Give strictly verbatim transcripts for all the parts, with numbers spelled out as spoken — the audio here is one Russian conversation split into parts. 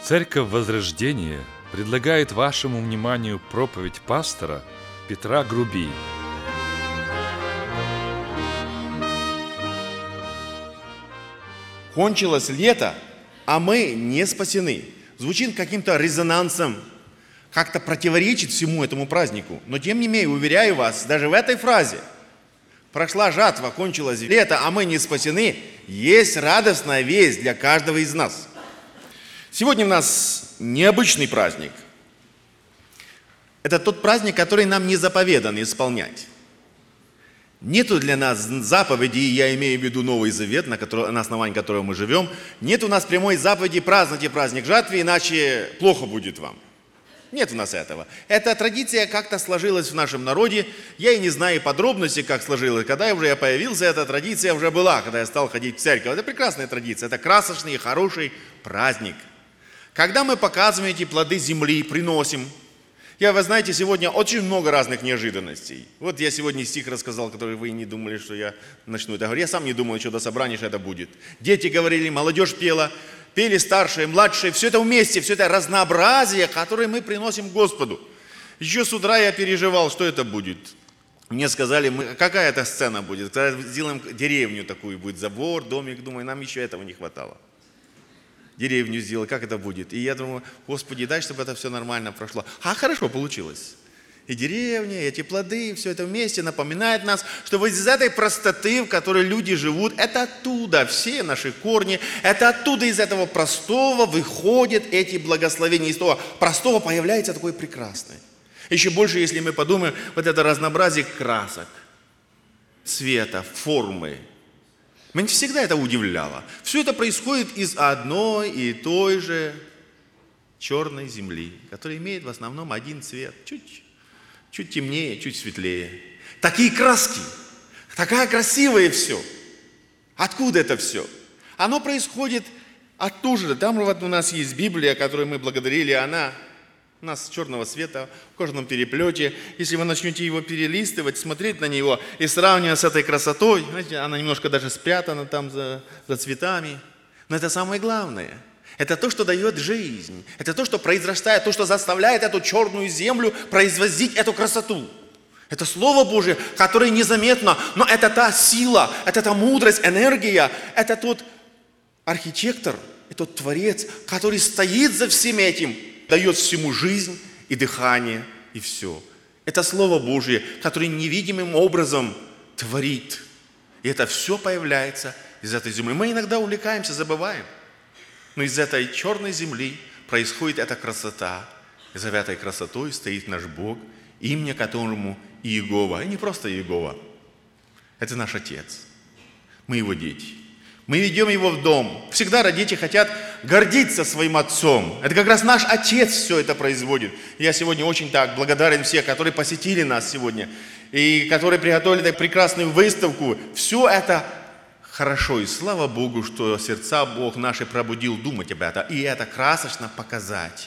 Церковь Возрождения предлагает вашему вниманию проповедь пастора Петра Груби. Кончилось лето, а мы не спасены. Звучит каким-то резонансом, как-то противоречит всему этому празднику. Но тем не менее, уверяю вас, даже в этой фразе «прошла жатва, кончилось лето, а мы не спасены» есть радостная весть для каждого из нас. Сегодня у нас необычный праздник. Это тот праздник, который нам не заповедан исполнять. Нету для нас заповеди, я имею в виду Новый Завет, на, который, на основании которого мы живем. Нет у нас прямой заповеди «празднуйте праздник жатвы, иначе плохо будет вам». Нет у нас этого. Эта традиция как-то сложилась в нашем народе. Я и не знаю подробностей, как сложилась. Когда я уже я появился, эта традиция уже была, когда я стал ходить в церковь. Это прекрасная традиция, это красочный и хороший праздник. Когда мы показываем эти плоды земли, приносим. Я, вы знаете, сегодня очень много разных неожиданностей. Вот я сегодня стих рассказал, который вы не думали, что я начну это говорить. Я сам не думал еще до собрания, что это будет. Дети говорили, молодежь пела, пели старшие, младшие. Все это вместе, все это разнообразие, которое мы приносим Господу. Еще с утра я переживал, что это будет. Мне сказали, мы, какая это сцена будет. Когда сделаем деревню такую, будет забор, домик. Думаю, нам еще этого не хватало. Деревню сделать, как это будет. И я думаю, Господи, дай, чтобы это все нормально прошло. А хорошо получилось. И деревня, и эти плоды, все это вместе напоминает нас, что вот из этой простоты, в которой люди живут, это оттуда все наши корни, это оттуда из этого простого выходят эти благословения. Из того простого появляется такое прекрасное. Еще больше, если мы подумаем, вот это разнообразие красок, цвета, формы. Меня всегда это удивляло. Все это происходит из одной и той же черной земли, которая имеет в основном один цвет. Чуть, чуть темнее, чуть светлее. Такие краски, такая красивое все. Откуда это все? Оно происходит оттуда. Там вот у нас есть Библия, которую мы благодарили, она у нас черного цвета, в кожаном переплете. Если вы начнете его перелистывать, смотреть на него и сравнивать с этой красотой, знаете, она немножко даже спрятана там за, за цветами. Но это самое главное. Это то, что дает жизнь. Это то, что произрастает, то, что заставляет эту черную землю производить эту красоту. Это Слово Божие, которое незаметно, но это та сила, это та мудрость, энергия, это тот архитектор, это тот Творец, который стоит за всем этим, дает всему жизнь и дыхание, и все. Это Слово Божие, которое невидимым образом творит. И это все появляется из этой земли. Мы иногда увлекаемся, забываем. Но из этой черной земли происходит эта красота. И за этой красотой стоит наш Бог, имя которому Иегова. И не просто Иегова. Это наш Отец. Мы Его дети. Мы ведем его в дом. Всегда родители хотят гордиться своим отцом. Это как раз наш отец все это производит. Я сегодня очень так благодарен всем, которые посетили нас сегодня. И которые приготовили эту прекрасную выставку. Все это хорошо. И слава Богу, что сердца Бог наши пробудил думать об этом. И это красочно показать.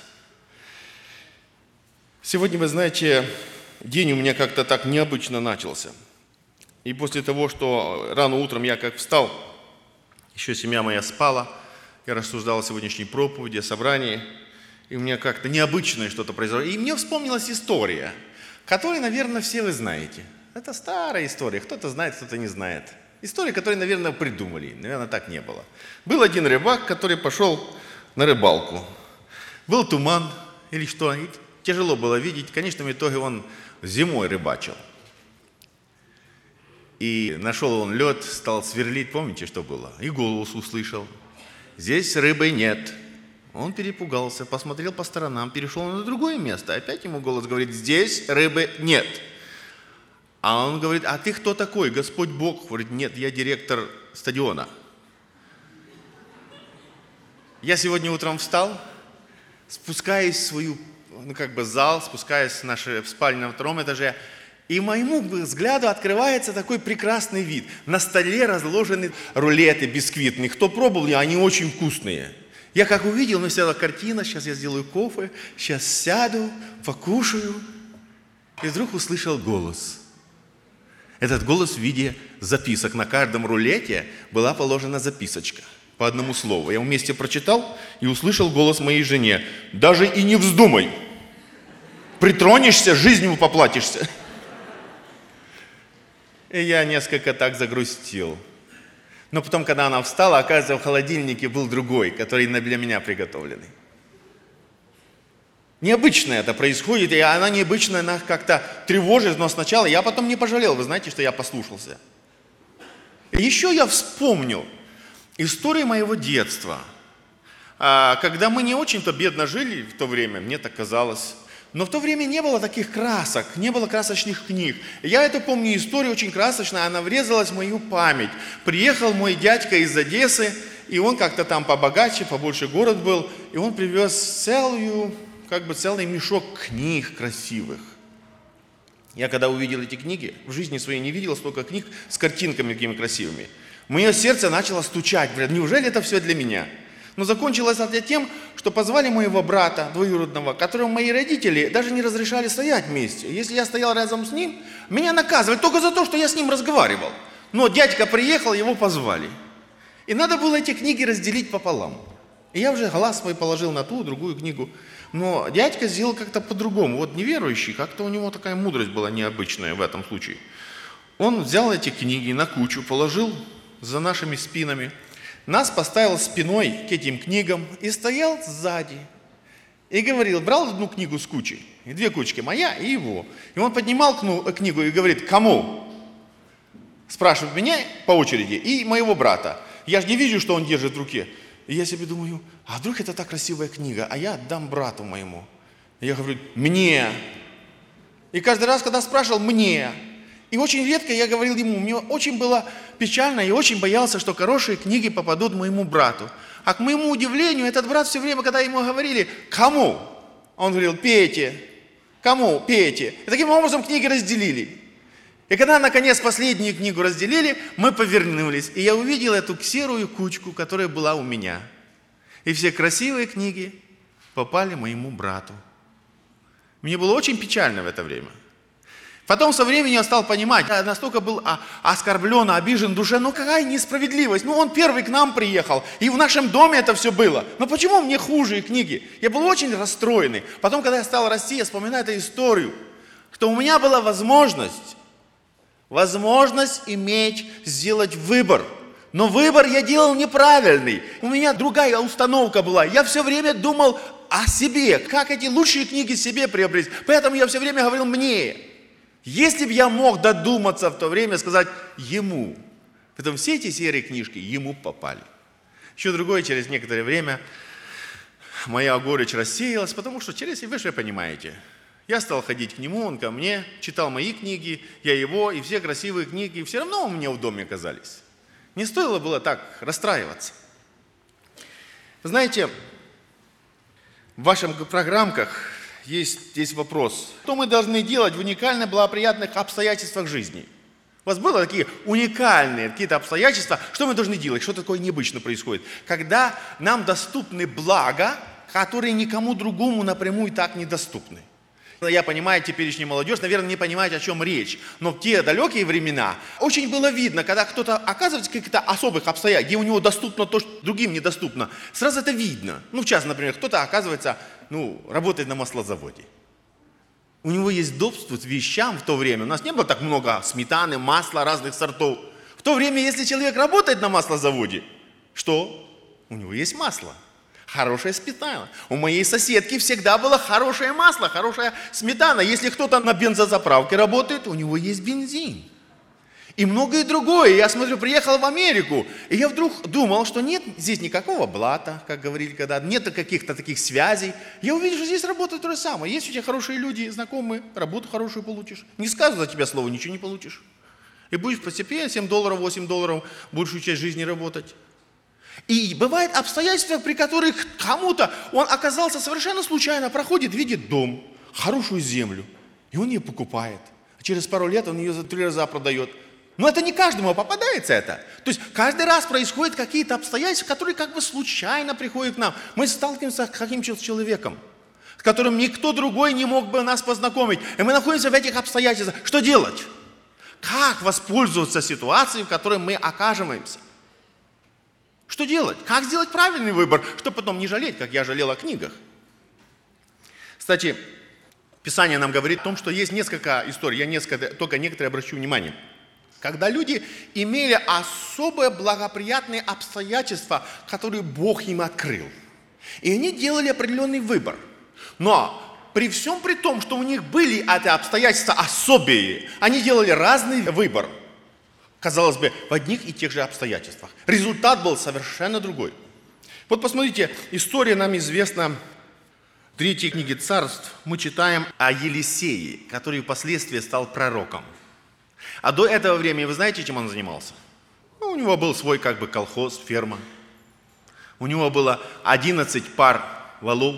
Сегодня, вы знаете, день у меня как-то так необычно начался. И после того, что рано утром я как встал, еще семья моя спала, я рассуждал о сегодняшней проповеди, о собрании, и у меня как-то необычное что-то произошло. И мне вспомнилась история, которую, наверное, все вы знаете. Это старая история, кто-то знает, кто-то не знает. История, которую, наверное, придумали, наверное, так не было. Был один рыбак, который пошел на рыбалку. Был туман или что, и тяжело было видеть. Конечно, в итоге он зимой рыбачил. И нашел он лед, стал сверлить, помните, что было? И голос услышал. Здесь рыбы нет. Он перепугался, посмотрел по сторонам, перешел на другое место. Опять ему голос говорит, здесь рыбы нет. А он говорит, а ты кто такой? Господь Бог. Говорит, нет, я директор стадиона. Я сегодня утром встал, спускаюсь в свою, ну как бы зал, спускаюсь в нашу спальню на втором этаже, и моему взгляду открывается такой прекрасный вид. На столе разложены рулеты бисквитные. Кто пробовал, они очень вкусные. Я как увидел, ну, села картина, сейчас я сделаю кофе, сейчас сяду, покушаю. И вдруг услышал голос. Этот голос в виде записок. На каждом рулете была положена записочка. по одному слову. Я вместе прочитал и услышал голос моей жене. Даже и не вздумай. Притронешься, жизнью поплатишься. И я несколько так загрустил. Но потом, когда она встала, оказывается, в холодильнике был другой, который для меня приготовленный. Необычно это происходит, и она необычно, она как-то тревожит, но сначала я потом не пожалел, вы знаете, что я послушался. И еще я вспомнил историю моего детства, когда мы не очень-то бедно жили в то время, мне так казалось, но в то время не было таких красок, не было красочных книг. Я это помню, история очень красочная, она врезалась в мою память. Приехал мой дядька из Одессы, и он как-то там побогаче, побольше город был, и он привез целую... как бы целый мешок книг красивых. Я когда увидел эти книги, в жизни своей не видел столько книг с картинками такими красивыми. Мое сердце начало стучать, говорят, неужели это все для меня? Но закончилось это тем, что позвали моего брата двоюродного, которого мои родители даже не разрешали стоять вместе. Если я стоял рядом с ним, меня наказывали только за то, что я с ним разговаривал. Но дядька приехал, его позвали. И надо было эти книги разделить пополам. И я уже глаз свой положил на ту, другую книгу. Но дядька сделал как-то по-другому. Вот неверующий, как-то у него такая мудрость была необычная в этом случае. Он взял эти книги на кучу, положил за нашими спинами, нас поставил спиной к этим книгам и стоял сзади. И говорил, брал одну книгу с кучей, и две кучки, моя и его. И он поднимал книгу и говорит, кому? Спрашивает меня по очереди и моего брата. Я же не вижу, что он держит в руке. И я себе думаю, а вдруг это так красивая книга, а я отдам брату моему. И я говорю, мне. И каждый раз, когда спрашивал, мне. И очень редко я говорил ему, мне очень было печально, и очень боялся, что хорошие книги попадут моему брату. А к моему удивлению, этот брат все время, когда ему говорили, кому? Он говорил, Пете. Кому? Пете. И таким образом книги разделили. И когда, наконец, последнюю книгу разделили, мы повернулись, и я увидел эту серую кучку, которая была у меня. И все красивые книги попали моему брату. Мне было очень печально в это время. Потом со временем я стал понимать, я настолько был оскорблен, обижен в душе, ну какая несправедливость, ну он первый к нам приехал, и в нашем доме это все было. Но почему мне хуже книги? Я был очень расстроенный. Потом, когда я стал расти, я вспоминаю эту историю, что у меня была возможность, возможность иметь, сделать выбор. Но выбор я делал неправильный. У меня другая установка была. Я все время думал о себе, как эти лучшие книги себе приобрести. Поэтому я все время говорил мне. Если бы я мог додуматься в то время, сказать ему. Потом все эти серые книжки ему попали. Еще другое, через некоторое время моя горечь рассеялась, потому что через, вы же понимаете, я стал ходить к нему, он ко мне, читал мои книги, я его, и все красивые книги, все равно у меня в доме оказались. Не стоило было так расстраиваться. Знаете, в ваших программках есть, есть вопрос, что мы должны делать в уникальных, благоприятных обстоятельствах жизни? У вас были такие уникальные какие-то обстоятельства, что мы должны делать, что такое необычно происходит? Когда нам доступны блага, которые никому другому напрямую так недоступны. Я понимаю, теперешняя молодежь, наверное, не понимает, о чем речь. Но в те далекие времена очень было видно, когда кто-то оказывается в каких-то особых обстоятельствах, где у него доступно то, что другим недоступно, сразу это видно. Ну, в частности, например, кто-то оказывается, ну, работает на маслозаводе. У него есть доступ к вещам в то время. У нас не было так много сметаны, масла разных сортов. В то время, если человек работает на маслозаводе, что? У него есть масло. Хорошая сметана. У моей соседки всегда было хорошее масло, хорошая сметана. Если кто-то на бензозаправке работает, у него есть бензин. И многое другое. Я смотрю, приехал в Америку, и я вдруг думал, что нет здесь никакого блата, как говорили когда, нет каких-то таких связей. Я увидел, что здесь работает то же самое. Есть у тебя хорошие люди, знакомые, работу хорошую получишь. Не скажут за тебя слово, ничего не получишь. И будешь постепенно семь долларов, восемь долларов большую часть жизни работать. И бывают обстоятельства, при которых кому-то он оказался совершенно случайно, проходит, видит дом, хорошую землю, и он ее покупает. А через пару лет он ее за три раза продает. Но это не каждому попадается это. То есть каждый раз происходят какие-то обстоятельства, которые как бы случайно приходят к нам. Мы сталкиваемся с каким-то человеком, с которым никто другой не мог бы нас познакомить. И мы находимся в этих обстоятельствах. Что делать? Как воспользоваться ситуацией, в которой мы окажемся? Что делать? Как сделать правильный выбор, чтобы потом не жалеть, как я жалел о книгах? Кстати, Писание нам говорит о том, что есть несколько историй, я несколько, только некоторые обращу внимание. Когда люди имели особые благоприятные обстоятельства, которые Бог им открыл. И они делали определенный выбор. Но при всем при том, что у них были эти обстоятельства особые, они делали разный выбор. Казалось бы, в одних и тех же обстоятельствах. Результат был совершенно другой. Вот посмотрите, история нам известна в третьей книге Царств. Мы читаем о Елисее, который впоследствии стал пророком. А до этого времени, вы знаете, чем он занимался? Ну, у него был свой как бы колхоз, ферма. У него было одиннадцать пар валов.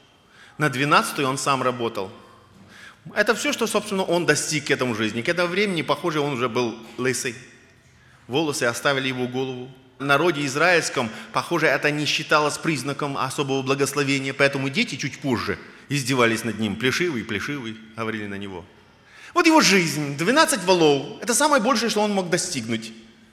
На двенадцатой он сам работал. Это все, что, собственно, он достиг к этому жизни. К этому времени, похоже, он уже был лысый. Волосы оставили его голову. В народе израильском, похоже, это не считалось признаком особого благословения, поэтому дети чуть позже издевались над ним. Плешивый, плешивый, говорили на него. Вот его жизнь, двенадцать валов, это самое большее, что он мог достигнуть.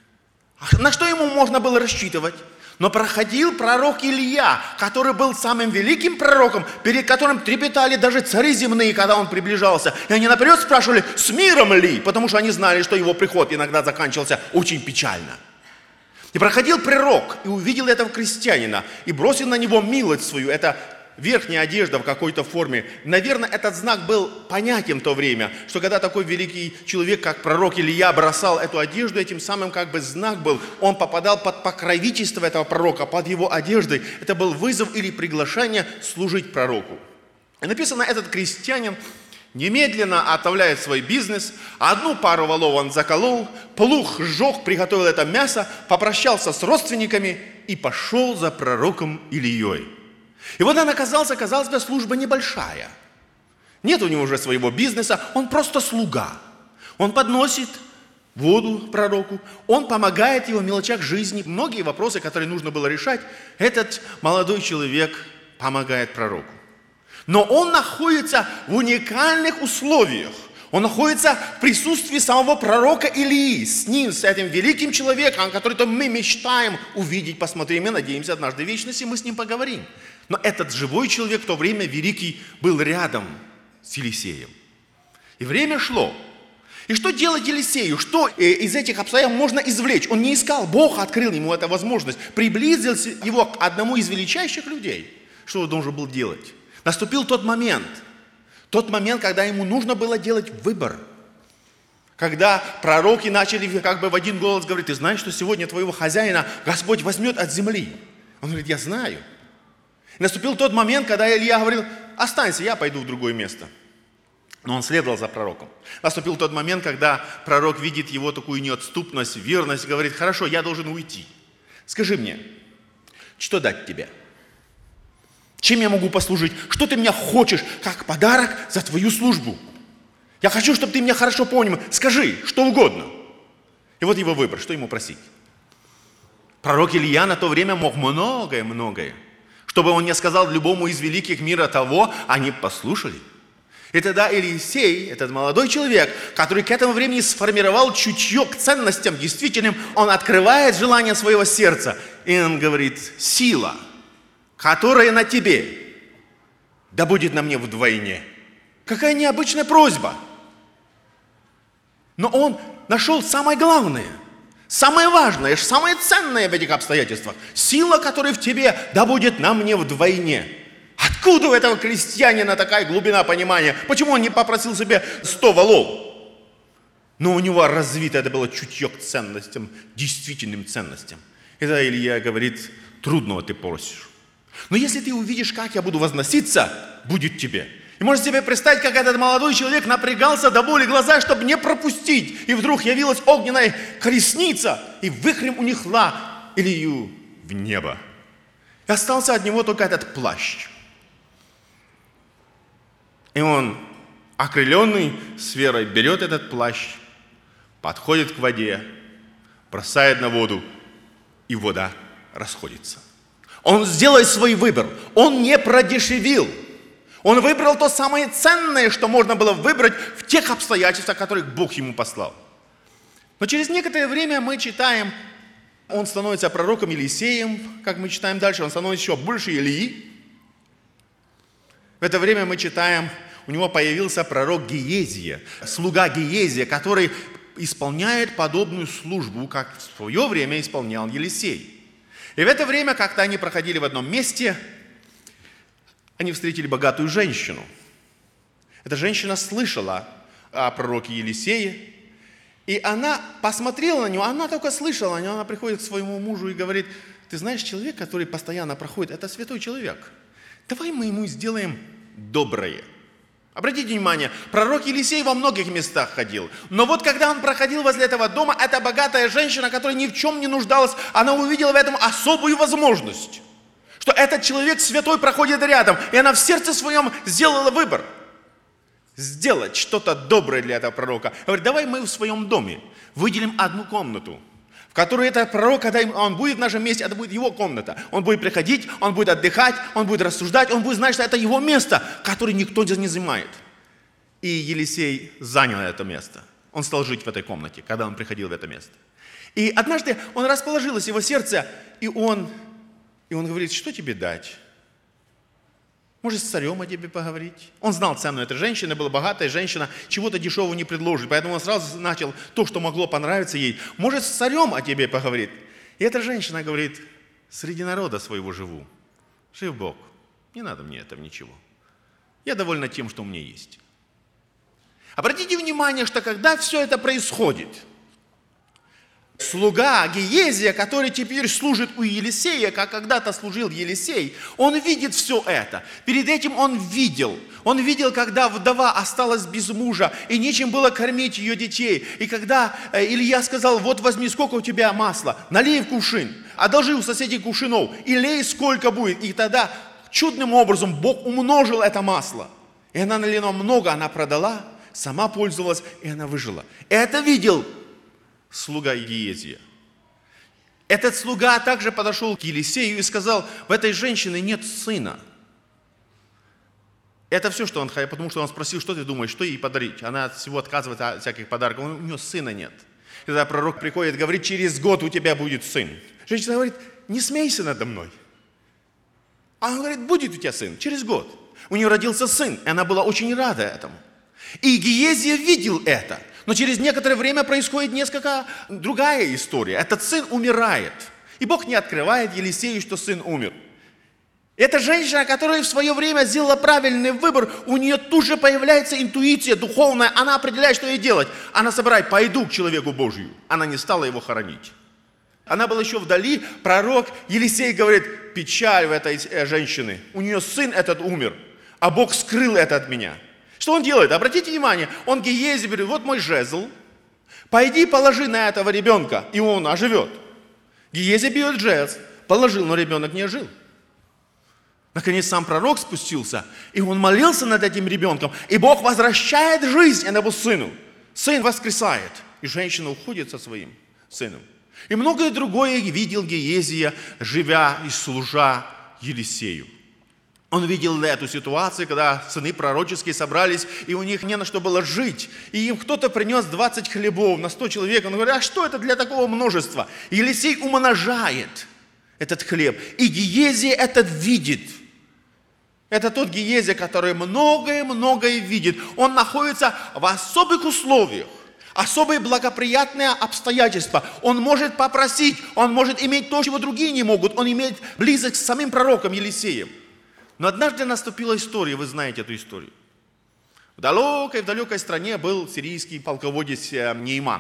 На что ему можно было рассчитывать? Но проходил пророк Илья, который был самым великим пророком, перед которым трепетали даже цари земные, когда он приближался. И они наперед спрашивали, с миром ли? Потому что они знали, что его приход иногда заканчивался очень печально. И проходил пророк, и увидел этого крестьянина, и бросил на него милость свою. Это верхняя одежда в какой-то форме. Наверное, этот знак был понятен в то время, что когда такой великий человек, как пророк Илья, бросал эту одежду, этим самым как бы знак был, он попадал под покровительство этого пророка, под его одеждой. Это был вызов или приглашение служить пророку. И написано, этот крестьянин немедленно отправляет свой бизнес, одну пару валов он заколол, плуг сжег, приготовил это мясо, попрощался с родственниками и пошел за пророком Ильей. И вот он оказался, казалось бы, служба небольшая. Нет у него уже своего бизнеса, он просто слуга. Он подносит воду пророку, он помогает его в мелочах жизни. Многие вопросы, которые нужно было решать, этот молодой человек помогает пророку. Но он находится в уникальных условиях. Он находится в присутствии самого пророка Илии, с ним, с этим великим человеком, который мы мечтаем увидеть, посмотреть. Мы надеемся, однажды в вечности мы с ним поговорим. Но этот живой человек в то время великий был рядом с Елисеем. И время шло. И что делать Елисею? Что из этих обстоятельств можно извлечь? Он не искал, Бог открыл ему эту возможность. Приблизил его к одному из величайших людей. Что он должен был делать? Наступил тот момент, тот момент, когда ему нужно было делать выбор. Когда пророки начали как бы в один голос говорить, ты знаешь, что сегодня твоего хозяина Господь возьмет от земли? Он говорит, я знаю. И наступил тот момент, когда Илья говорил, останься, я пойду в другое место. Но он следовал за пророком. Наступил тот момент, когда пророк видит его такую неотступность, верность, говорит, хорошо, я должен уйти. Скажи мне, что дать тебе? Чем я могу послужить? Что ты меня хочешь, как подарок за твою службу? Я хочу, чтобы ты меня хорошо понял. Скажи, что угодно. И вот его выбор, что ему просить? Пророк Илья на то время мог многое-многое. Чтобы он не сказал любому из великих мира того, они послушали. И тогда Елисей, этот молодой человек, который к этому времени сформировал чутье к ценностям действительным, он открывает желание своего сердца. И он говорит, сила, которая на тебе, да будет на мне вдвойне. Какая необычная просьба. Но он нашел самое главное, самое важное, самое ценное в этих обстоятельствах. Сила, которая в тебе, да будет на мне вдвойне. Откуда у этого крестьянина такая глубина понимания? Почему он не попросил себе сто валов? Но у него развито это было чутье к ценностям, действительным ценностям. И тогда Илья говорит, трудного ты просишь. Но если ты увидишь, как я буду возноситься, будет тебе. И можете себе представить, как этот молодой человек напрягался до боли глаза, чтобы не пропустить. И вдруг явилась огненная колесница, и вихрем унесла Илью в небо. И остался от него только этот плащ. И он, окрыленный с верой, берет этот плащ, подходит к воде, бросает на воду, и вода расходится. Он сделает свой выбор. Он не продешевил. Он выбрал то самое ценное, что можно было выбрать в тех обстоятельствах, которых Бог ему послал. Но через некоторое время мы читаем Он становится пророком Елисеем, как мы читаем дальше, он становится еще больше Илии. В это время мы читаем, у него появился пророк Гиезия, слуга Гиезия, который исполняет подобную службу, как в свое время исполнял Елисей. И в это время, как-то они проходили в одном месте, они встретили богатую женщину. Эта женщина слышала о пророке Елисее, и она посмотрела на него, она только слышала о нем, она приходит к своему мужу и говорит: ты знаешь, человек, который постоянно проходит, это святой человек. Давай мы ему сделаем доброе. Обратите внимание, пророк Елисей во многих местах ходил. Но вот когда он проходил возле этого дома, эта богатая женщина, которая ни в чем не нуждалась, она увидела в этом особую возможность. Что этот человек святой проходит рядом. И она в сердце своем сделала выбор. Сделать что-то доброе для этого пророка. Говорит: давай мы в своем доме выделим одну комнату, в которой этот пророк, когда он будет в нашем месте, это будет его комната. Он будет приходить, он будет отдыхать, он будет рассуждать, он будет знать, что это его место, которое никто не занимает. И Елисей занял это место. Он стал жить в этой комнате, когда он приходил в это место. И однажды он расположилось его сердце, и он, и он говорит: что тебе дать? Может, с царем о тебе поговорить? Он знал цену этой женщины, была богатая женщина, чего-то дешевого не предложит. Поэтому он сразу начал то, что могло понравиться ей. Может, с царем о тебе поговорить? И эта женщина говорит: среди народа своего живу. Жив Бог. Не надо мне этого ничего. Я довольна тем, что у меня есть. Обратите внимание, что когда все это происходит, слуга Гиезия, который теперь служит у Елисея, как когда-то служил Елисей, он видит все это. Перед этим он видел. Он видел, когда вдова осталась без мужа, и нечем было кормить ее детей. И когда Илья сказал: вот возьми, сколько у тебя масла, налей в кувшин, одолжи у соседей кувшинов, и лей сколько будет. И тогда чудным образом Бог умножил это масло. И она налила много, она продала, сама пользовалась, и она выжила. Это видел слуга Гиезия. Этот слуга также подошел к Елисею и сказал: в этой женщине нет сына. Это все, что он хотел, потому что он спросил: что ты думаешь, что ей подарить? Она от всего отказывается от всяких подарков, у нее сына нет. И тогда пророк приходит, говорит: через год у тебя будет сын. Женщина говорит: не смейся надо мной. А он говорит: будет у тебя сын, через год. У нее родился сын, и она была очень рада этому. И Гиезия видел это. Но через некоторое время происходит несколько другая история. Этот сын умирает. И Бог не открывает Елисею, что сын умер. Эта женщина, которая в свое время сделала правильный выбор, у нее тут же появляется интуиция духовная. Она определяет, что ей делать. Она собирает: пойду к человеку Божию. Она не стала его хоронить. Она была еще вдали. Пророк Елисей говорит: печаль в этой женщины. У нее сын этот умер, а Бог скрыл это от меня. Что он делает? Обратите внимание, он Гиезию говорит: вот мой жезл, пойди положи на этого ребенка, и он оживет. Гиезия берет жезл, положил, но ребенок не ожил. Наконец сам пророк спустился, и он молился над этим ребенком, и Бог возвращает жизнь этому сыну. Сын воскресает, и женщина уходит со своим сыном. И многое другое видел Гиезия, живя и служа Елисею. Он видел эту ситуацию, когда сыны пророческие собрались, и у них не на что было жить. И им кто-то принес двадцать хлебов на сто человек. Он говорит: а что это для такого множества? И Елисей умножает этот хлеб. И Гиезия это видит. Это тот Гиезия, который многое-многое видит. Он находится в особых условиях. Особые благоприятные обстоятельства. Он может попросить, он может иметь то, чего другие не могут. Он имеет близость с самим пророком Елисеем. Но однажды наступила история, вы знаете эту историю. В далекой, в далекой стране был сирийский полководец Нейман.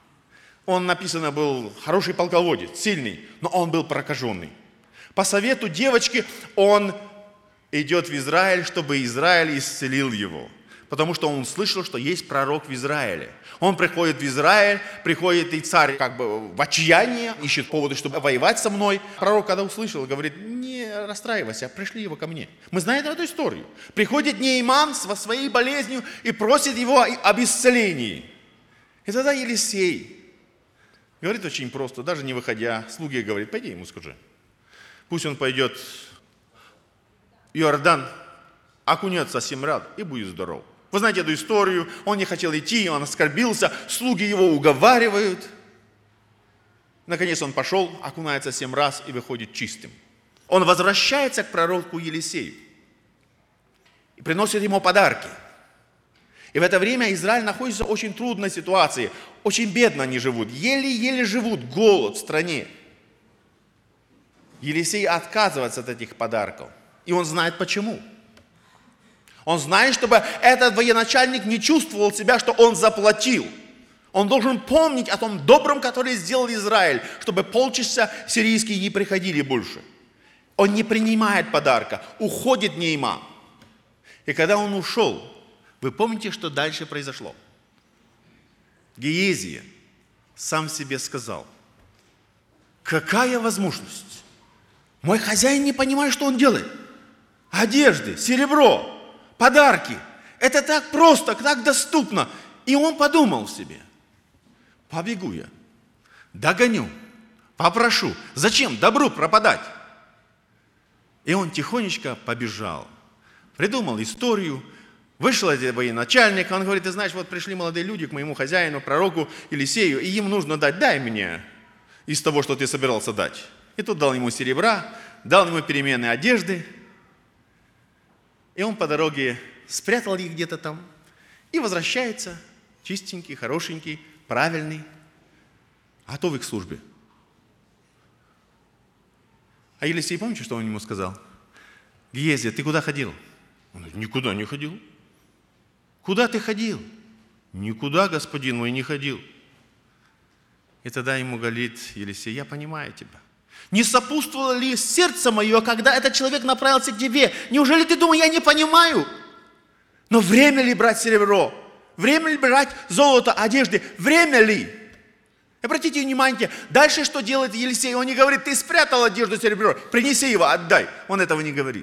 Он, написано, был хороший полководец, сильный, но он был прокаженный. По совету девочки он идет в Израиль, чтобы Израиль исцелил его. Потому что он слышал, что есть пророк в Израиле. Он приходит в Израиль, приходит и царь как бы в отчаянии, ищет поводы, чтобы воевать со мной. Пророк, когда услышал, говорит: не расстраивайся, пришли его ко мне. Мы знаем эту историю. Приходит Нейман со своей болезнью и просит его об исцелении. И тогда Елисей говорит очень просто, даже не выходя, слуге говорит: пойди ему скажи. Пусть он пойдет в Иордан, окунется семь раз и будет здоров. Вы знаете эту историю, он не хотел идти, он оскорбился, слуги его уговаривают. Наконец он пошел, окунается семь раз и выходит чистым. Он возвращается к пророку Елисею и приносит ему подарки. И в это время Израиль находится в очень трудной ситуации. Очень бедно они живут, еле-еле живут, голод в стране. Елисей отказывается от этих подарков. И он знает почему. Он знает, чтобы этот военачальник не чувствовал себя, что он заплатил. Он должен помнить о том добром, который сделал Израиль, чтобы полчаса сирийские не приходили больше. Он не принимает подарка, уходит Нейман. И когда он ушел, вы помните, что дальше произошло? Гиезия сам себе сказал: какая возможность? Мой хозяин не понимает, что он делает. Одежды, серебро, подарки. Это так просто, так доступно. И он подумал в себе: побегу я, догоню, попрошу. Зачем добру пропадать? И он тихонечко побежал. Придумал историю. Вышел один военачальник, он говорит: ты знаешь, вот пришли молодые люди к моему хозяину, пророку Елисею, и им нужно дать, дай мне из того, что ты собирался дать. И тут дал ему серебра, дал ему переменные одежды. И он по дороге спрятал их где-то там и возвращается чистенький, хорошенький, правильный, готовый к службе. А Елисей, помните, что он ему сказал? Гиезия, ты куда ходил? Он говорит: никуда не ходил. Куда ты ходил? Никуда, господин мой, не ходил. И тогда ему говорит Елисей: я понимаю тебя. Не сопутствовало ли сердце мое, когда этот человек направился к тебе? Неужели ты думаешь, я не понимаю? Но время ли брать серебро? Время ли брать золото, одежды? Время ли? Обратите внимание, дальше что делает Елисей? Он не говорит: ты спрятал одежду, серебро, принеси его, отдай. Он этого не говорит.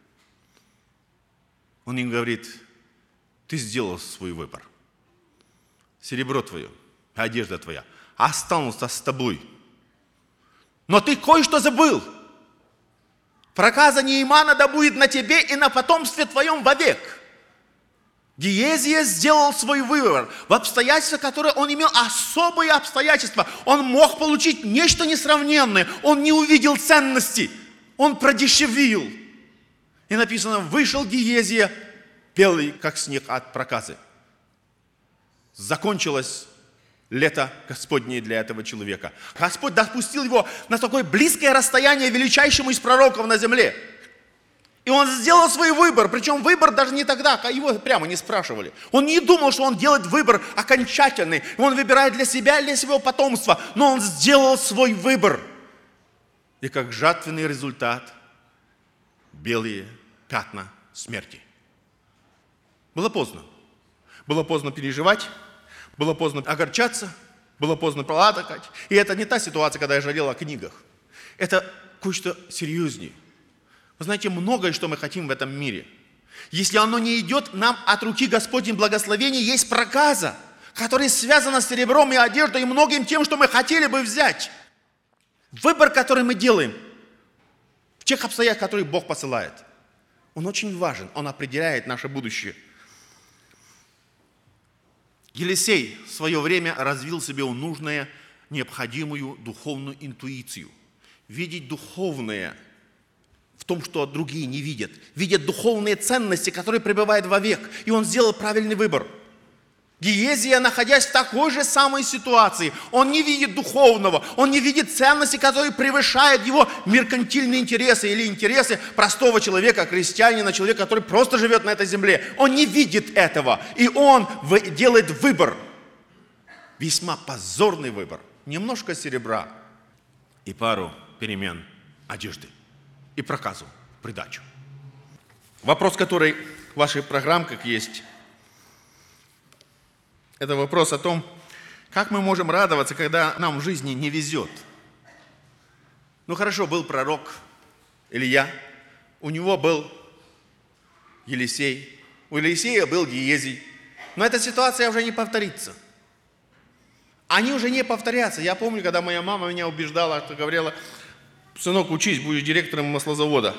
Он им говорит: ты сделал свой выбор. Серебро твое, одежда твоя останутся с тобой. Но ты кое-что забыл. Проказа Неймана да будет на тебе и на потомстве твоем вовек. Гиезия сделал свой выбор в обстоятельствах, которые он имел особые обстоятельства. Он мог получить нечто несравненное. Он не увидел ценности. Он продешевил. И написано: вышел Гиезия, белый, как снег от проказы. Закончилось лето Господне для этого человека. Господь допустил его на такое близкое расстояние величайшему из пророков на земле. И он сделал свой выбор, причем выбор даже не тогда, его прямо не спрашивали. Он не думал, что он делает выбор окончательный. Он выбирает для себя или для своего потомства, но он сделал свой выбор. И как жатвенный результат – белые пятна смерти. Было поздно. Было поздно переживать, было поздно огорчаться, было поздно плакать. И это не та ситуация, когда я жалел о книгах. Это кое-что серьезнее. Вы знаете, многое, что мы хотим в этом мире. Если оно не идет нам от руки Господней благословения, есть проказа, которая связана с серебром и одеждой и многим тем, что мы хотели бы взять. Выбор, который мы делаем в тех обстоятельствах, которые Бог посылает, он очень важен, он определяет наше будущее. Елисей в свое время развил в себе нужную, необходимую духовную интуицию. Видеть духовное в том, что другие не видят. Видят духовные ценности, которые пребывают вовек. И он сделал правильный выбор. Гиезия, находясь в такой же самой ситуации, он не видит духовного, он не видит ценности, которые превышают его меркантильные интересы или интересы простого человека, крестьянина, человека, который просто живет на этой земле. Он не видит этого, и он делает выбор, весьма позорный выбор. Немножко серебра и пару перемен одежды и проказу в придачу. Вопрос, который в вашей программках есть, это вопрос о том, как мы можем радоваться, когда нам в жизни не везет. Ну хорошо, был пророк Илья, у него был Елисей, у Елисея был Гиезий, но эта ситуация уже не повторится. Они уже не повторятся. Я помню, когда моя мама меня убеждала, что говорила: сынок, учись, будешь директором маслозавода.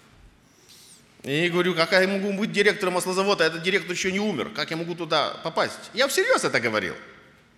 И я говорю: как я могу быть директором маслозавода, этот директор еще не умер, как я могу туда попасть? Я всерьез это говорил.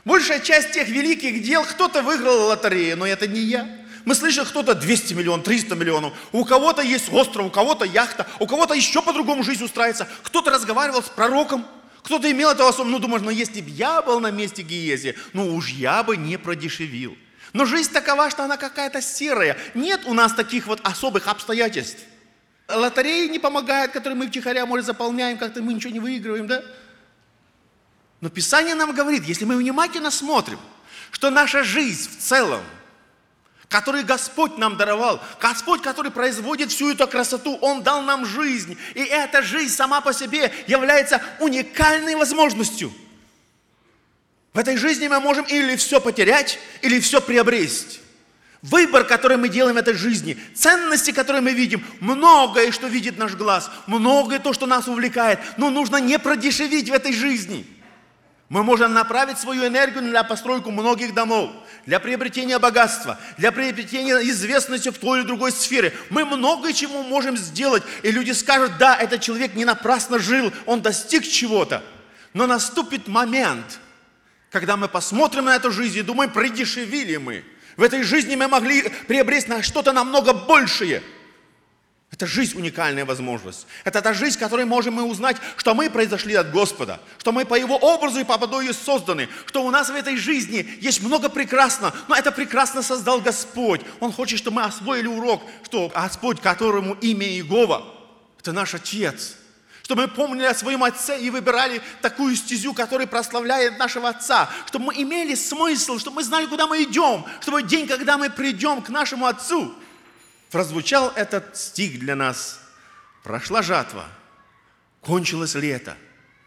Большая часть тех великих дел, кто-то выиграл лотерею, но это не я. Мы слышим, кто-то двести миллионов, триста миллионов, у кого-то есть остров, у кого-то яхта, у кого-то еще по-другому жизнь устраивается. Кто-то разговаривал с пророком, кто-то имел этого особо. Ну, думаешь, ну если бы я был на месте Гиези, ну уж я бы не продешевил. Но жизнь такова, что она какая-то серая. Нет у нас таких вот особых обстоятельств. Лотереи не помогают, которые мы втихаря, может, заполняем, как-то мы ничего не выигрываем, да? Но Писание нам говорит, если мы внимательно смотрим, что наша жизнь в целом, которую Господь нам даровал, Господь, который производит всю эту красоту, Он дал нам жизнь, и эта жизнь сама по себе является уникальной возможностью. В этой жизни мы можем или все потерять, или все приобрести. Выбор, который мы делаем в этой жизни, ценности, которые мы видим, многое, что видит наш глаз, многое то, что нас увлекает, но нужно не продешевить в этой жизни. Мы можем направить свою энергию для постройку многих домов, для приобретения богатства, для приобретения известности в той или другой сфере. Мы много чему можем сделать, и люди скажут, да, этот человек не напрасно жил, он достиг чего-то. Но наступит момент, когда мы посмотрим на эту жизнь и думаем, продешевили мы. В этой жизни мы могли приобрести что-то намного большее. Это жизнь уникальная возможность. Это та жизнь, в которой можем мы узнать, что мы произошли от Господа, что мы по Его образу и по подобию созданы, что у нас в этой жизни есть много прекрасного, но это прекрасно создал Господь. Он хочет, чтобы мы освоили урок, что Господь, которому имя Иегова, это наш Отец. Чтобы мы помнили о своем Отце и выбирали такую стезю, которая прославляет нашего Отца. Чтобы мы имели смысл, чтобы мы знали, куда мы идем. Чтобы день, когда мы придем к нашему Отцу, прозвучал этот стих для нас. Прошла жатва, кончилось лето.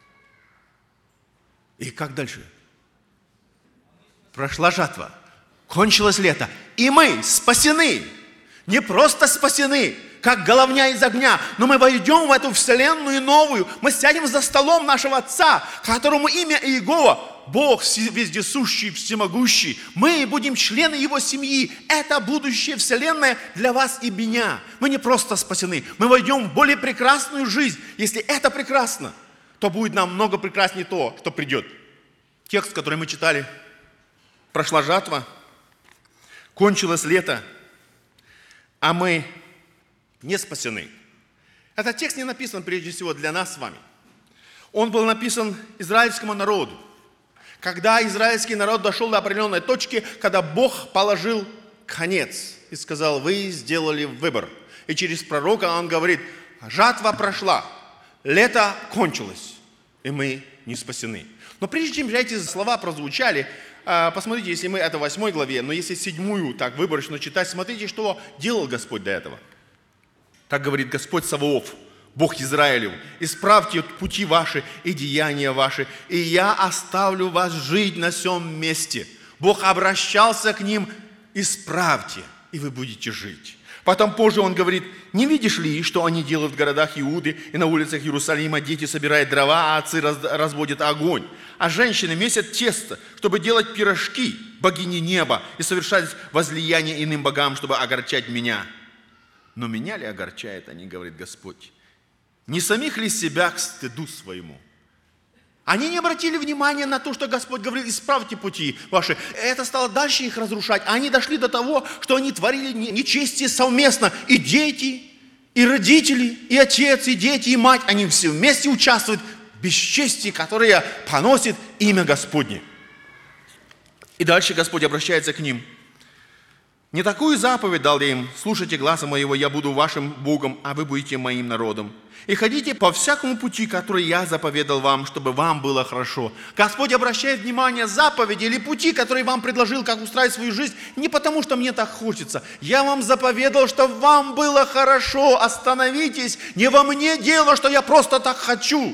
И как дальше? Прошла жатва, кончилось лето. И мы спасены. Не просто спасены, как головня из огня, но мы войдем в эту вселенную новую. Мы сядем за столом нашего Отца, которому имя Иегова, Бог вездесущий, всемогущий. Мы будем члены Его семьи. Это будущее вселенная для вас и меня. Мы не просто спасены, мы войдем в более прекрасную жизнь. Если это прекрасно, то будет намного прекраснее то, что придет. Текст, который мы читали. Прошла жатва, кончилось лето, а мы не спасены. Этот текст не написан прежде всего для нас с вами. Он был написан израильскому народу. Когда израильский народ дошел до определенной точки, когда Бог положил конец и сказал, вы сделали выбор. И через пророка он говорит, жатва прошла, лето кончилось, и мы не спасены. Но прежде чем эти слова прозвучали, посмотрите, если мы это в восьмой главе, но если седьмую так выборочно читать, смотрите, что делал Господь до этого. Так говорит Господь Саваоф, Бог Израилев, исправьте пути ваши и деяния ваши, и я оставлю вас жить на сем месте. Бог обращался к ним, исправьте, и вы будете жить. Потом позже он говорит, не видишь ли, что они делают в городах Иуды и на улицах Иерусалима, дети собирают дрова, а отцы разводят огонь, а женщины месят тесто, чтобы делать пирожки богини неба и совершать возлияние иным богам, чтобы огорчать меня. Но меня ли огорчает они, говорит Господь? Не самих ли себя к стыду своему? Они не обратили внимания на то, что Господь говорит, исправьте пути ваши. Это стало дальше их разрушать. Они дошли до того, что они творили нечестие совместно. И дети, и родители, и отец, и дети, и мать. Они все вместе участвуют в бесчестии, которое поносит имя Господне. И дальше Господь обращается к ним. Не такую заповедь дал я им, слушайте гласа моего, я буду вашим Богом, а вы будете моим народом. И ходите по всякому пути, который я заповедал вам, чтобы вам было хорошо. Господь обращает внимание заповеди или пути, которые вам предложил, как устроить свою жизнь, не потому, что мне так хочется. Я вам заповедал, чтобы вам было хорошо. Остановитесь, не во мне дело, что я просто так хочу.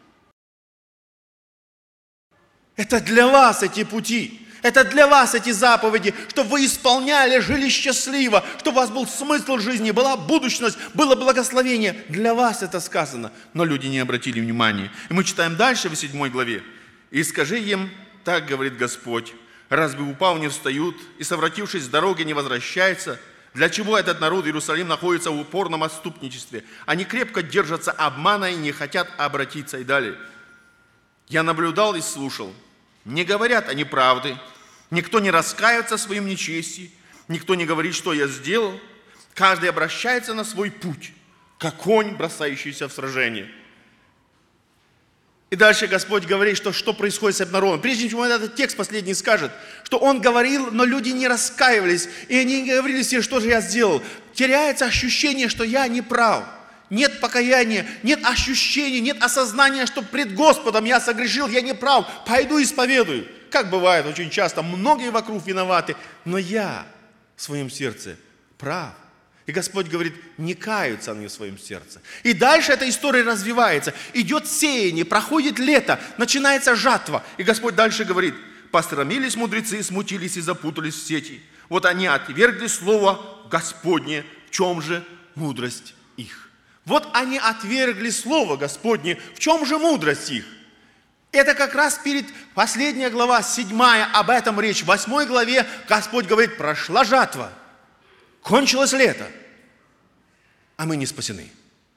Это для вас эти пути. Это для вас эти заповеди, чтобы вы исполняли, жили счастливо, чтобы у вас был смысл жизни, была будущность, было благословение. Для вас это сказано, но люди не обратили внимания. И мы читаем дальше в седьмой главе. «И скажи им, так говорит Господь, разве упав не встают, и совратившись с дороги не возвращаются? Для чего этот народ Иерусалим находится в упорном отступничестве? Они крепко держатся обмана и не хотят обратиться». И далее. «Я наблюдал и слушал». Не говорят они правды, никто не раскаивается в своем нечестии, никто не говорит, что я сделал. Каждый обращается на свой путь, как конь, бросающийся в сражение. И дальше Господь говорит, что, что происходит с этим народом. Прежде чем этот текст последний скажет, что Он говорил, но люди не раскаивались, и они не говорили себе, что же я сделал. Теряется ощущение, что я не прав. Нет покаяния, нет ощущения, нет осознания, что пред Господом я согрешил, я не прав, пойду исповедую. Как бывает очень часто, многие вокруг виноваты, но я в своем сердце прав. И Господь говорит, не каются они в своем сердце. И дальше эта история развивается. Идет сеяние, проходит лето, начинается жатва. И Господь дальше говорит, посрамились мудрецы, смутились и запутались в сети. Вот они отвергли слово Господне, в чем же мудрость их? Вот они отвергли слово Господне, в чем же мудрость их? Это как раз перед последняя глава, седьмая, об этом речь. В восьмой главе Господь говорит, прошла жатва, кончилось лето, а мы не спасены.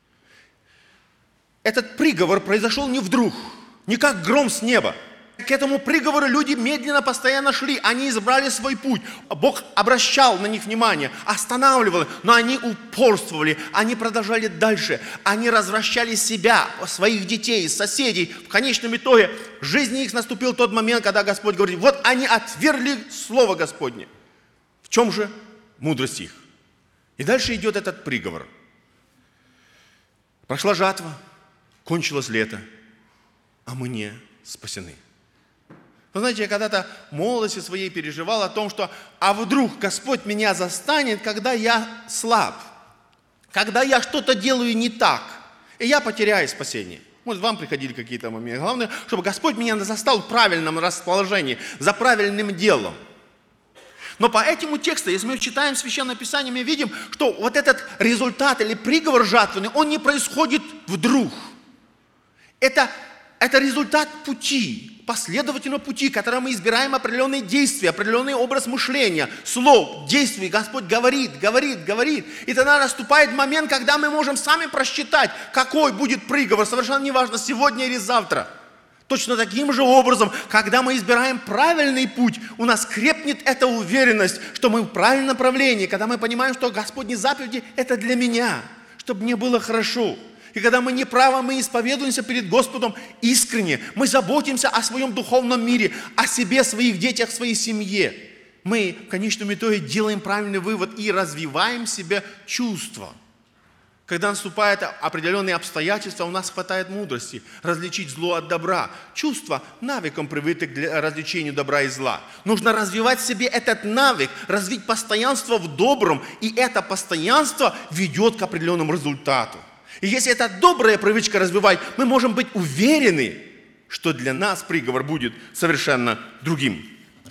Этот приговор произошел не вдруг, не как гром с неба. К этому приговору люди медленно, постоянно шли, они избрали свой путь. Бог обращал на них внимание, останавливал, но они упорствовали, они продолжали дальше. Они развращали себя, своих детей, соседей. В конечном итоге в жизни их наступил тот момент, когда Господь говорит, вот они отвергли Слово Господне. В чем же мудрость их? И дальше идет этот приговор. Прошла жатва, кончилось лето, а мы не спасены. Вы знаете, я когда-то в молодости своей переживал о том, что а вдруг Господь меня застанет, когда я слаб, когда я что-то делаю не так, и я потеряю спасение. Может, вам приходили какие-то моменты. Главное, чтобы Господь меня застал в правильном расположении, за правильным делом. Но по этому тексту, если мы читаем Священное Писание, мы видим, что вот этот результат или приговор жатвенный, он не происходит вдруг. Это, это результат пути, последовательного пути, которым мы избираем определенные действия, определенный образ мышления, слов, действий. Господь говорит, говорит, говорит. И тогда наступает момент, когда мы можем сами просчитать, какой будет приговор, совершенно неважно, сегодня или завтра. Точно таким же образом, когда мы избираем правильный путь, у нас крепнет эта уверенность, что мы в правильном направлении, когда мы понимаем, что Господни заповеди – это для меня, чтобы мне было хорошо. И когда мы не правы, мы исповедуемся перед Господом искренне, мы заботимся о своем духовном мире, о себе, своих детях, своей семье. Мы в конечном итоге делаем правильный вывод и развиваем в себе чувства. Когда наступают определенные обстоятельства, у нас хватает мудрости различить зло от добра. Чувства навыком привыты к различению добра и зла. Нужно развивать в себе этот навык, развить постоянство в добром, и это постоянство ведет к определенному результату. И если эта добрая привычка развивать, мы можем быть уверены, что для нас приговор будет совершенно другим.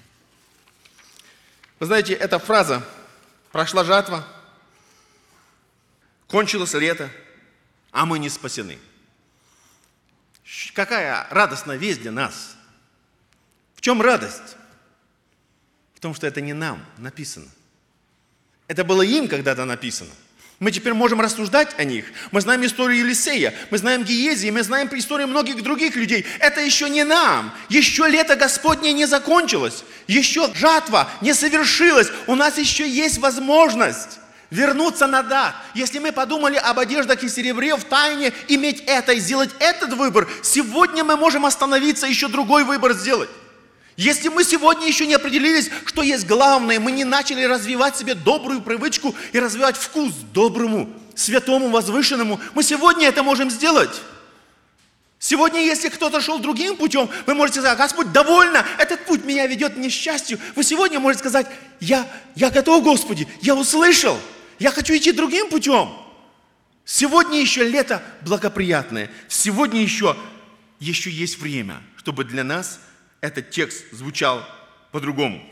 Вы знаете, эта фраза «прошла жатва», кончилось лето, а мы не спасены. Какая радостная весть для нас. В чем радость? В том, что это не нам написано. Это было им когда-то написано. Мы теперь можем рассуждать о них. Мы знаем историю Елисея, мы знаем Гиезии, мы знаем историю многих других людей. Это еще не нам. Еще лето Господне не закончилось. Еще жатва не совершилась. У нас еще есть возможность вернуться назад. Если мы подумали об одеждах и серебре в тайне, иметь это и сделать этот выбор, сегодня мы можем остановиться, еще другой выбор сделать. Если мы сегодня еще не определились, что есть главное, мы не начали развивать в себе добрую привычку и развивать вкус доброму, святому, возвышенному, мы сегодня это можем сделать. Сегодня, если кто-то шел другим путем, вы можете сказать: Господь, довольно, этот путь меня ведет к несчастью. Вы сегодня можете сказать: я, я готов, Господи, я услышал, я хочу идти другим путем. Сегодня еще лето благоприятное, сегодня еще, еще есть время, чтобы для нас этот текст звучал по-другому.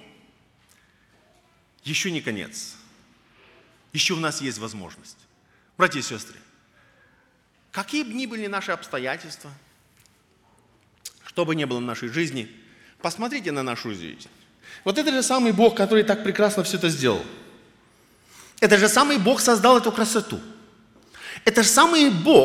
Еще не конец. Еще у нас есть возможность. Братья и сестры, какие бы ни были наши обстоятельства, что бы ни было в нашей жизни, посмотрите на нашу жизнь. Вот это же самый Бог, который так прекрасно все это сделал. Это же самый Бог создал эту красоту. Это же самый Бог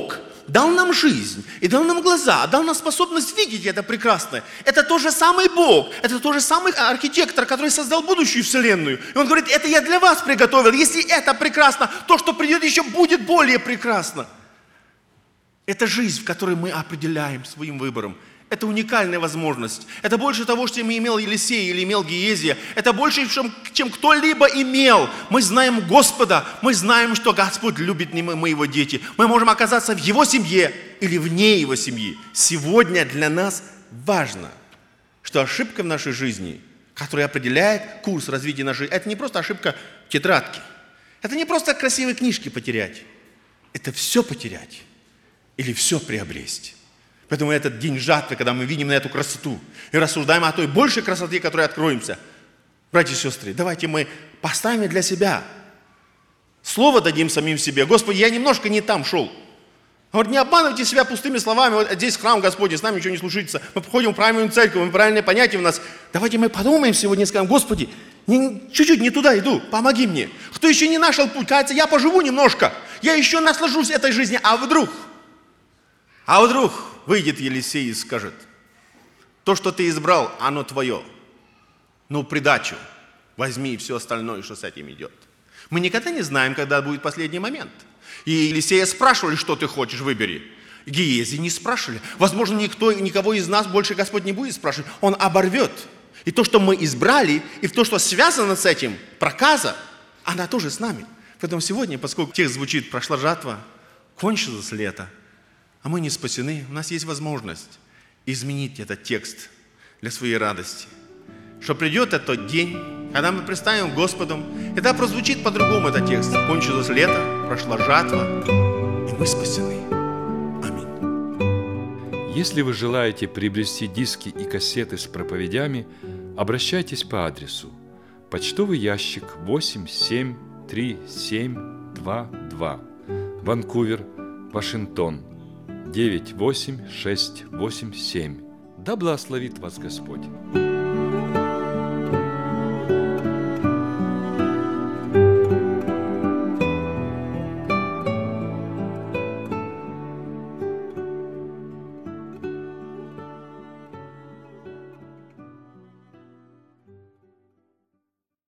дал нам жизнь, и дал нам глаза, дал нам способность видеть это прекрасное. Это тот же самый Бог, это тот же самый архитектор, который создал будущую вселенную. И Он говорит, это я для вас приготовил. Если это прекрасно, то, что придет, еще будет более прекрасно. Это жизнь, в которой мы определяем своим выбором. Это уникальная возможность. Это больше того, что имел Елисей или имел Гиезия. Это больше, чем, чем кто-либо имел. Мы знаем Господа. Мы знаем, что Господь любит мы, мы Его дети. Мы можем оказаться в Его семье или вне Его семьи. Сегодня для нас важно, что ошибка в нашей жизни, которая определяет курс развития нашей жизни, это не просто ошибка тетрадки. Это не просто красивые книжки потерять. Это все потерять или все приобрести. Поэтому этот день жатвы, когда мы видим на эту красоту и рассуждаем о той большей красоте, которой откроемся. Братья и сестры, давайте мы поставим для себя. Слово дадим самим себе. Господи, я немножко не там шел. Говорит, не обманывайте себя пустыми словами. Вот здесь храм Господень, с нами ничего не случится. Мы приходим в правильную церковь, мы правильное понятие у нас. Давайте мы подумаем сегодня и скажем, Господи, не, чуть-чуть не туда иду, помоги мне. Кто еще не нашел путь, кажется, я поживу немножко. Я еще наслажусь этой жизнью, а вдруг? А вдруг выйдет Елисей и скажет, то, что ты избрал, оно твое. Но в придачу возьми все остальное, что с этим идет. Мы никогда не знаем, когда будет последний момент. И Елисея спрашивали, что ты хочешь, выбери. Гиези не спрашивали. Возможно, никто, никого из нас больше Господь не будет спрашивать. Он оборвет. И то, что мы избрали, и то, что связано с этим, проказа, она тоже с нами. Поэтому сегодня, поскольку текст звучит «прошла жатва», кончилось лето, а мы не спасены, у нас есть возможность изменить этот текст для своей радости. Что придет этот день, когда мы предстанем Господом, и тогда прозвучит по-другому этот текст. Кончилось лето, прошла жатва, и мы спасены. Аминь. Если вы желаете приобрести диски и кассеты с проповедями, обращайтесь по адресу: почтовый ящик восемь семь три семь два два, Ванкувер, Вашингтон, девять восемь шесть восемь семь. Да благословит вас Господь!